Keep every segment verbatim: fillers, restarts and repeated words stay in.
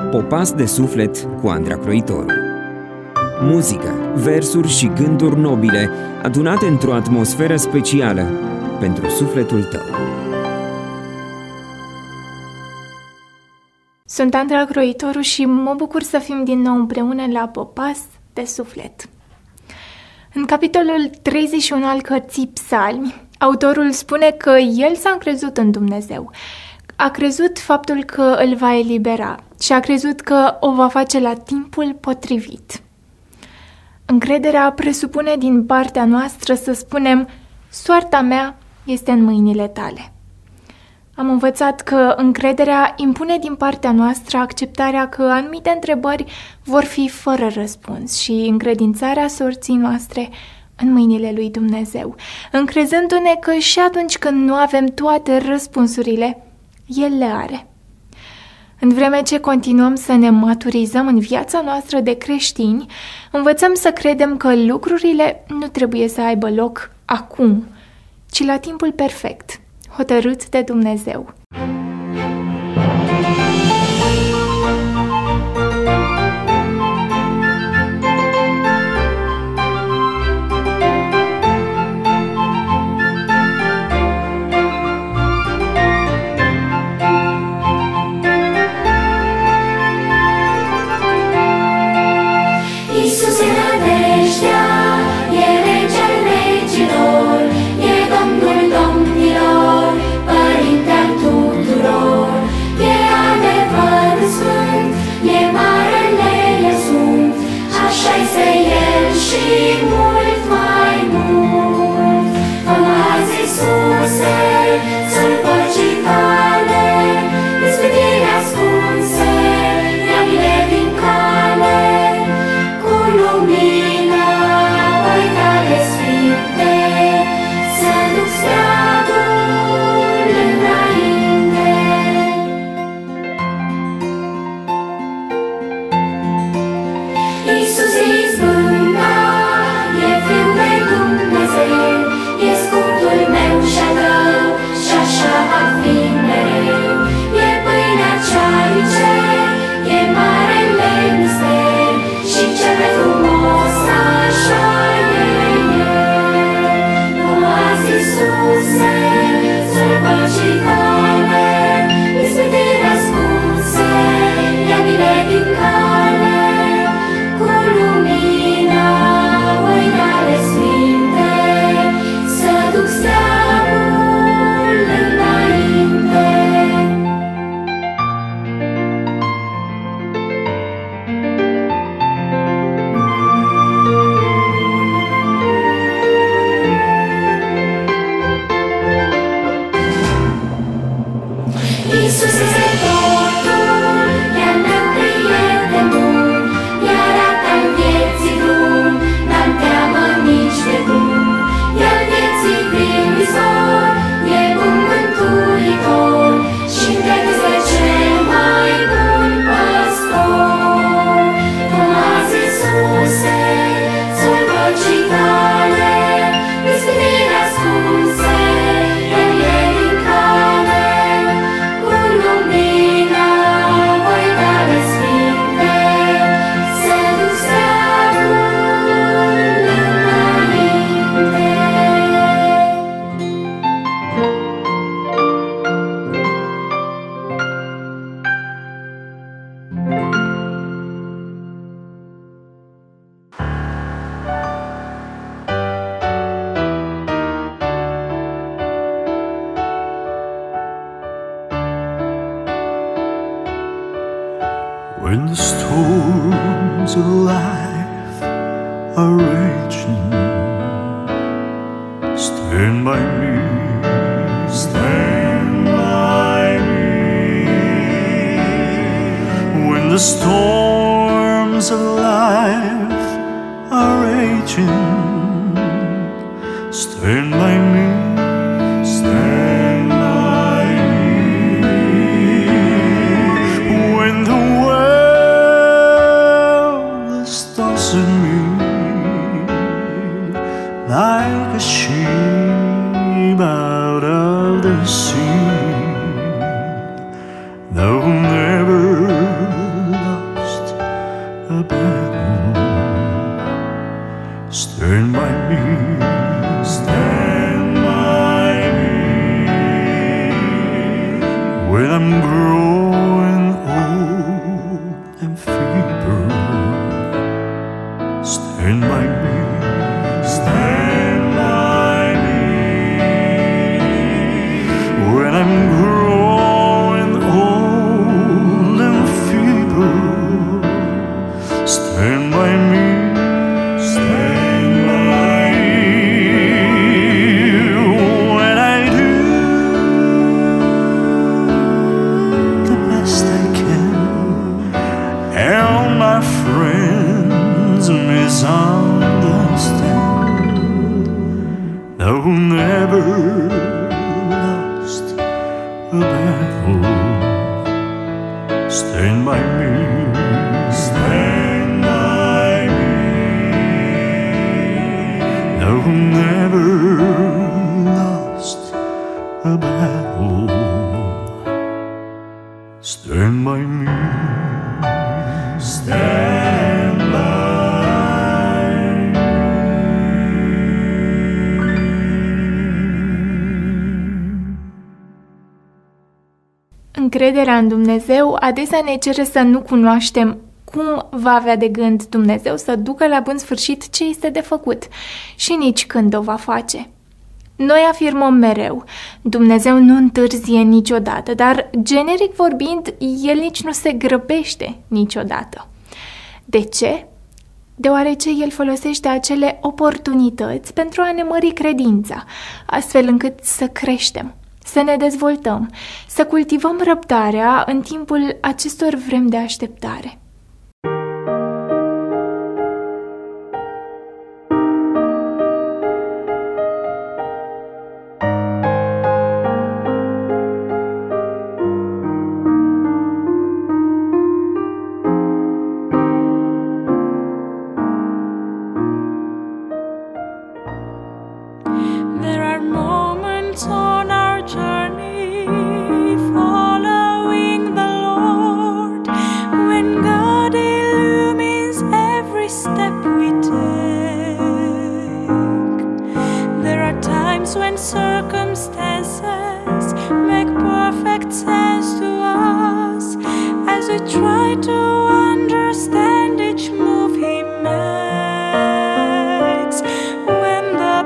Popas de suflet cu Andra Croitoru. Muzică, versuri și gânduri nobile adunate într-o atmosferă specială pentru sufletul tău. Sunt Andra Croitoru și mă bucur să fim din nou împreună la Popas de suflet. În capitolul treizeci și unu al cărții Psalmi, autorul spune că el s-a încrezut în Dumnezeu. A crezut faptul că îl va elibera și a crezut că o va face la timpul potrivit. Încrederea presupune din partea noastră să spunem: soarta mea este în mâinile tale. Am învățat că încrederea impune din partea noastră acceptarea că anumite întrebări vor fi fără răspuns și încredințarea sorții noastre în mâinile lui Dumnezeu, încrezându-ne că și atunci când nu avem toate răspunsurile, El le are. În vreme ce continuăm să ne maturizăm în viața noastră de creștini, învățăm să credem că lucrurile nu trebuie să aibă loc acum, ci la timpul perfect, hotărât de Dumnezeu. When the storms of life are raging, stand by me, stand by me. When the storms of life are raging, stand by me, stand by me. When the like a sheep out of the sea, thou never misunderstand, though never lost a battle. Stand by me, stand by me, though never lost a battle. Stand by me, stand by me. Încrederea în Dumnezeu adesea ne cere să nu cunoaștem cum va avea de gând Dumnezeu să ducă la bun sfârșit ce este de făcut și nici când o va face. Noi afirmăm mereu, Dumnezeu nu întârzie niciodată, dar generic vorbind, El nici nu se grăbește niciodată. De ce? Deoarece El folosește acele oportunități pentru a ne mări credința, astfel încât să creștem, să ne dezvoltăm, să cultivăm răbdarea în timpul acestor vremi de așteptare. When circumstances make perfect sense to us, as we try to understand each move He makes, when the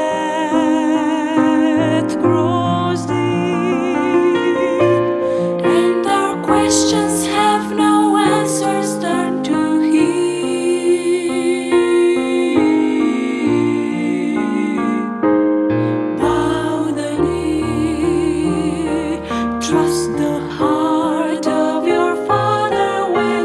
path grows deep and our questions have no answers, turn to Him. Trust the heart of your Father when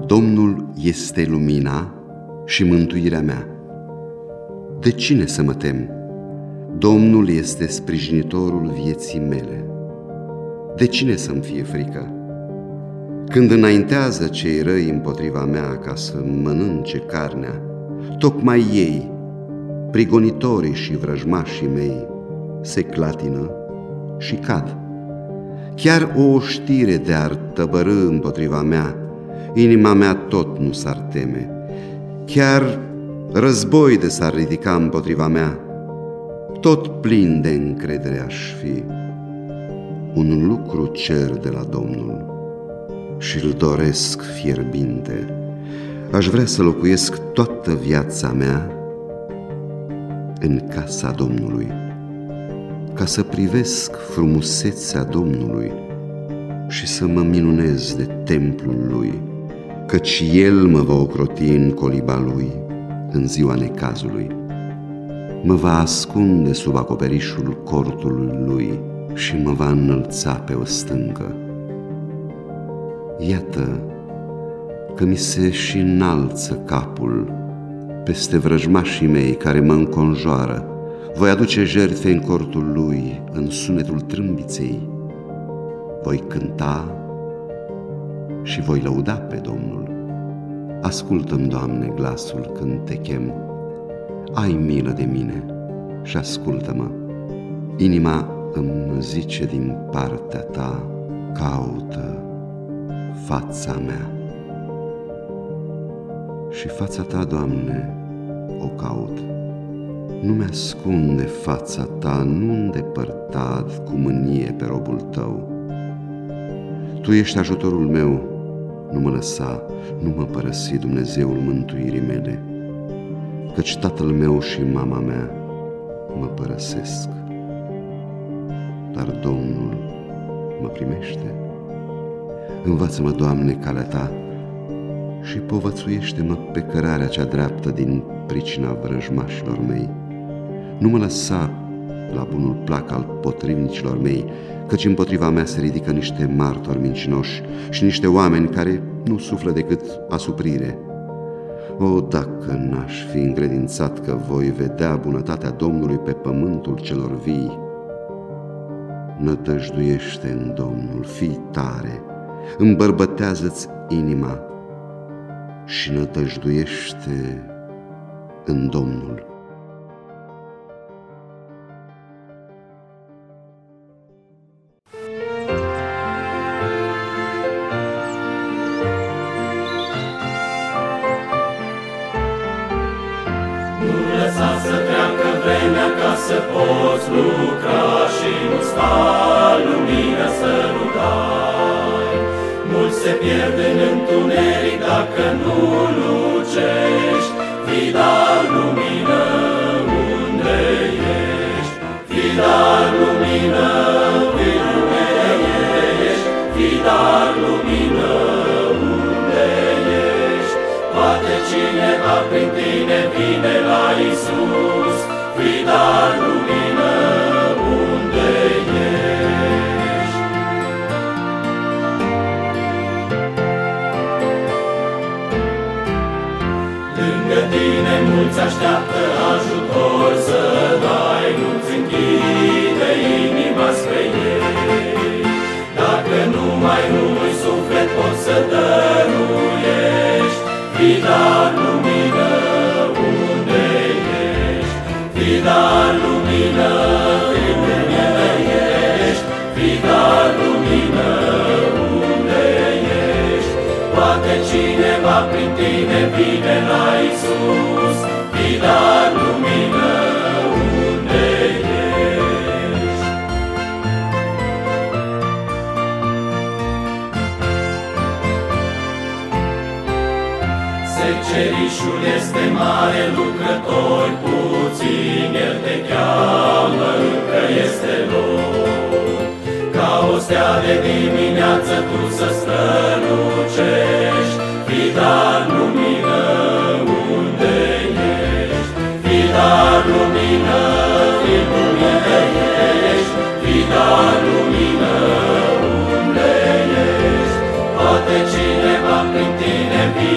Domnul este lumina și mântuirea mea. De cine să mă tem? Domnul este sprijinitorul vieții mele. De cine să-mi fie frică? Când înaintează cei răi împotriva mea ca să mănânce carnea, tocmai ei, prigonitorii și vrăjmașii mei, se clatină și cad. Chiar o oștire de-ar tăbărâ împotriva mea, inima mea tot nu s-ar teme. Chiar război de s-ar ridica împotriva mea, tot plin de încredere aș fi. Un lucru cer de la Domnul și-l doresc fierbinte. Aș vrea să locuiesc toată viața mea în casa Domnului, ca să privesc frumusețea Domnului și să mă minunez de templul Lui, căci El mă va ocroti în coliba Lui în ziua necazului. Mă va ascunde sub acoperișul cortului Lui și mă va înălța pe o stâncă. Iată că mi se și înalță capul peste vrăjmașii mei care mă înconjoară. Voi aduce jertfe în cortul Lui, în sunetul trâmbiței. Voi cânta și voi lăuda pe Domnul. Ascultă-mi, Doamne, glasul când Te chem. Ai milă de mine și ascultă-mă. Inima îmi zice din partea Ta, caută fața mea. Și fața Ta, Doamne, o caut. Nu mi-ascunde fața Ta, nu îndepărta cu mânie pe robul Tău. Tu ești ajutorul meu, nu mă lăsa, nu mă părăsi, Dumnezeul mântuirii mele, căci tatăl meu și mama mea mă părăsesc, dar Domnul mă primește. Învață-mă, Doamne, calea Ta și povățuiește-mă pe cărarea cea dreaptă din pricina vrăjmașilor mei. Nu mă lăsa la bunul plac al potrivnicilor mei, căci împotriva mea se ridică niște martori mincinoși și niște oameni care nu suflă decât asuprire. O, dacă n-aș fi încredințat că voi vedea bunătatea Domnului pe pământul celor vii! Nădăjduiește în Domnul, fii tare, îmbărbătează-ți inima și nădăjduiește în Domnul. Lăsa să treacă vremea ca să poți lucra și nu sta lumina să nu dai. Mulți se pierd în întuneric dacă nu lucești. Fii dar lumină unde ești. Fii dar lumină unde ești. Fii dar lumină unde ești. Poate cineva prin tine vine la Iisus. Fii dar lumină unde ești. Lângă tine mulți așteaptă ajutor să dai, nu-ți închide inima spre ei. Dacă numai unui suflet poți să dăruiești, fii dar lumină unde ești. Fii dar lumină unde ești. Fii dar lumină unde ești. Poate cineva prin tine vine la Iisus. Fii dar lumină unde ești. Secerișul este mare, lucrători puțini, El te cheamă, încă este loc. Ca o stea de dimineață tu să strălucești. Fii dar lumină unde ești. Fii dar lumină, fii lumină ești. Fii dar lumină unde ești. Poate cineva prin tine vine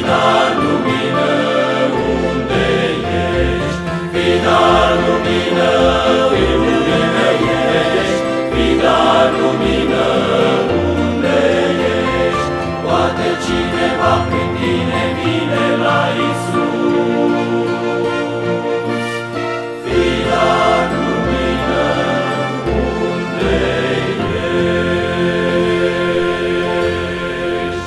dar lumină, unde ești? Fii dar lumină, unde ești? Fii dar lumină, unde ești? Poate cineva prin tine vine la Iisus. Fii dar lumină, unde ești?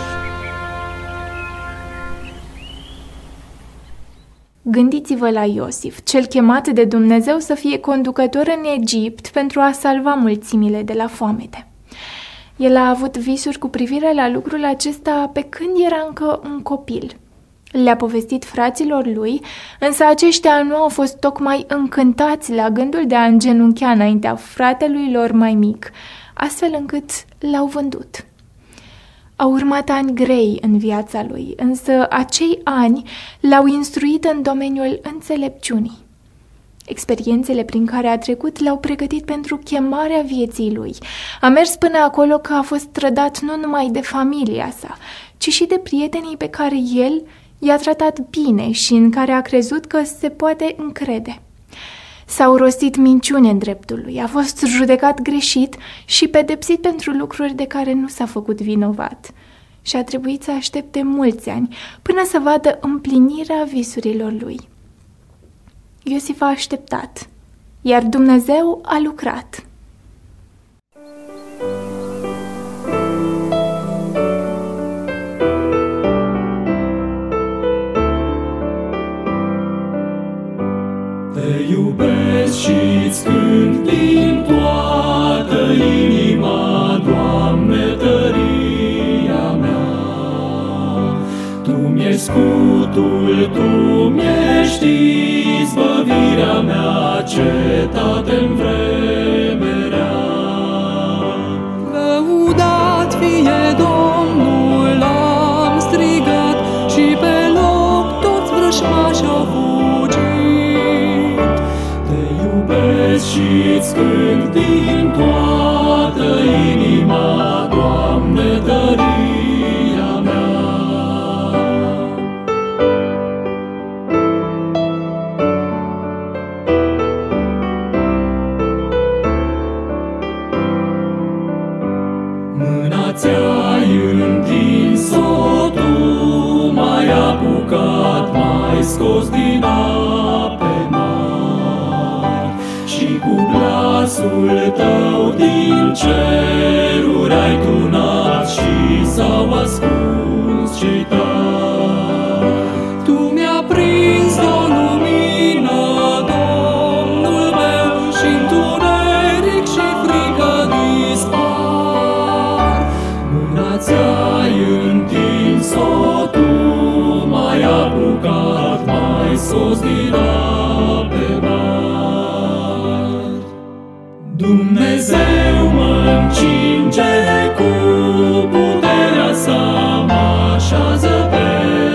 Gândiți-vă la Iosif, cel chemat de Dumnezeu să fie conducător în Egipt pentru a salva mulțimile de la foamete. El a avut visuri cu privire la lucrul acesta pe când era încă un copil. Le-a povestit fraților lui, însă aceștia nu au fost tocmai încântați la gândul de a îngenunchea înaintea fratelui lor mai mic, astfel încât l-au vândut. Au urmat ani grei în viața lui, însă acei ani l-au instruit în domeniul înțelepciunii. Experiențele prin care a trecut l-au pregătit pentru chemarea vieții lui. A mers până acolo că a fost trădat nu numai de familia sa, ci și de prietenii pe care el i-a tratat bine și în care a crezut că se poate încrede. S-au rostit minciuni în dreptul lui, a fost judecat greșit și pedepsit pentru lucruri de care nu s-a făcut vinovat. Și a trebuit să aștepte mulți ani până să vadă împlinirea visurilor lui. Iosif a așteptat, iar Dumnezeu a lucrat. Te iubesc și-ți cânt din toată inima, Doamne, tăria mea. Tu mi-ești scutul, Tu mi-ești izbăvirea mea, cetate-n vreme rea. Lăudat fie Domnul, am strigat și pe loc toți vrăjmași au fugit. Și-ți cânt din toată inima, Doamne, tăria mea. Mâna ți-ai întins-o, Tu m-ai apucat, m-ai scos din ape mari și cu glasul Tău din ceruri ai tunat și s-au ascuns cei tari. Tu mi-a prins o lumină, Domnul meu, și întuneric și frică dispar. Mâna ți-ai întins-o, Tu m-ai apucat, m-ai scos din ape mari. Dumnezeu mă încinge cu puterea Sa, mă așează pe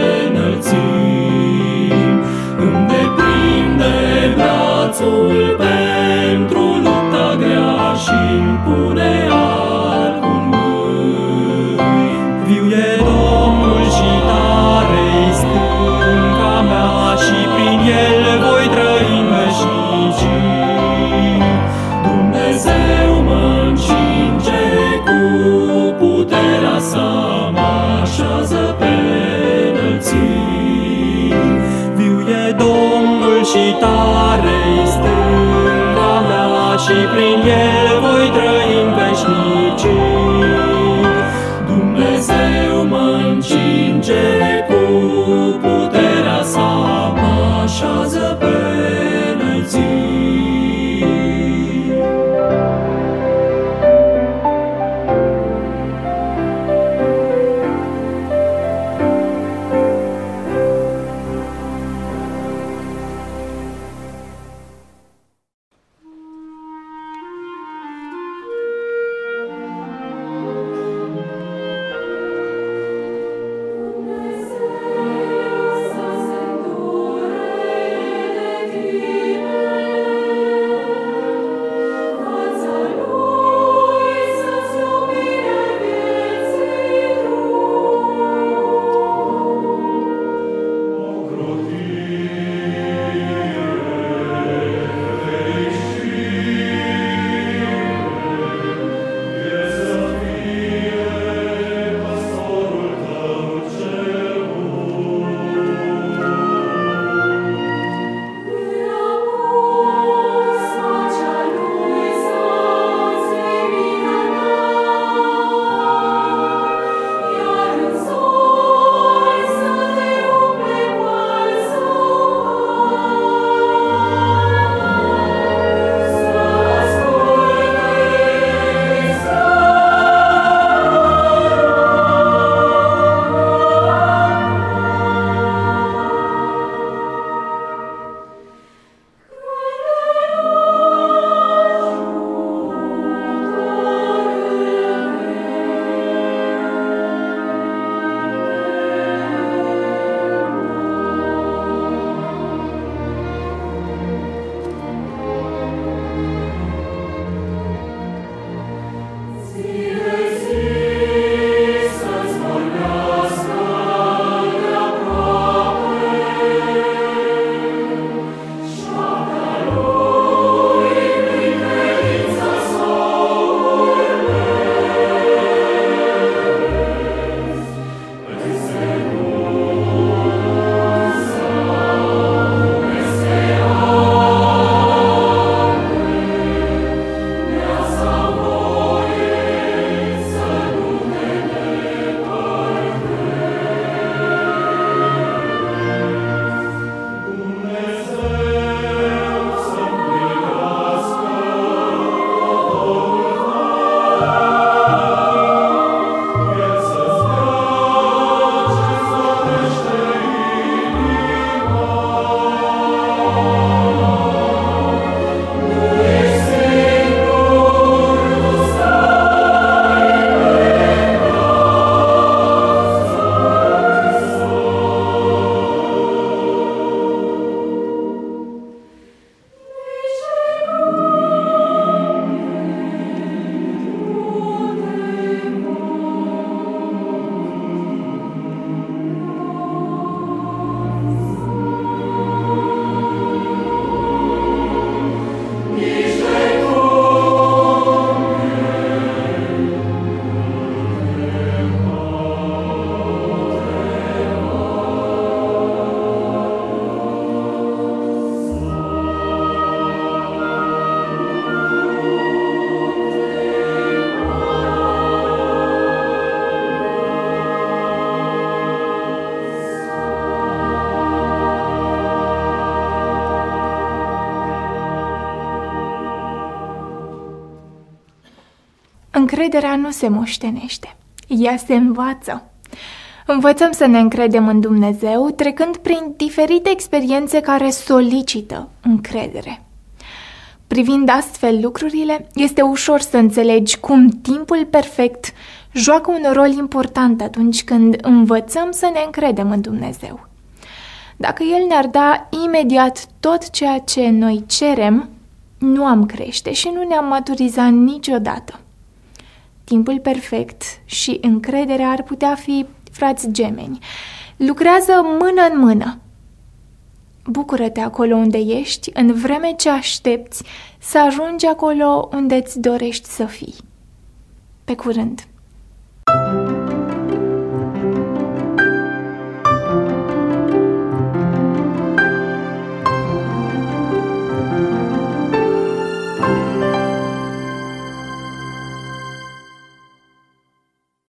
înălțimi, îmi deprinde brațul pentru lupta grea și-mi pune arcul în mâini. Viu e Domnul și tare-i stânca mea și prin El voi trăi în veșnicii. Dumnezeu mă încinge cu încrederea nu se moștenește, ea se învață. Învățăm să ne încredem în Dumnezeu trecând prin diferite experiențe care solicită încredere. Privind astfel lucrurile, este ușor să înțelegi cum timpul perfect joacă un rol important atunci când învățăm să ne încredem în Dumnezeu. Dacă El ne-ar da imediat tot ceea ce noi cerem, nu am crește și nu ne-am maturizat niciodată. Timpul perfect și încrederea ar putea fi frați gemeni. Lucrează mână în mână. Bucură-te acolo unde ești, în vreme ce aștepți să ajungi acolo unde îți dorești să fii. Pe curând!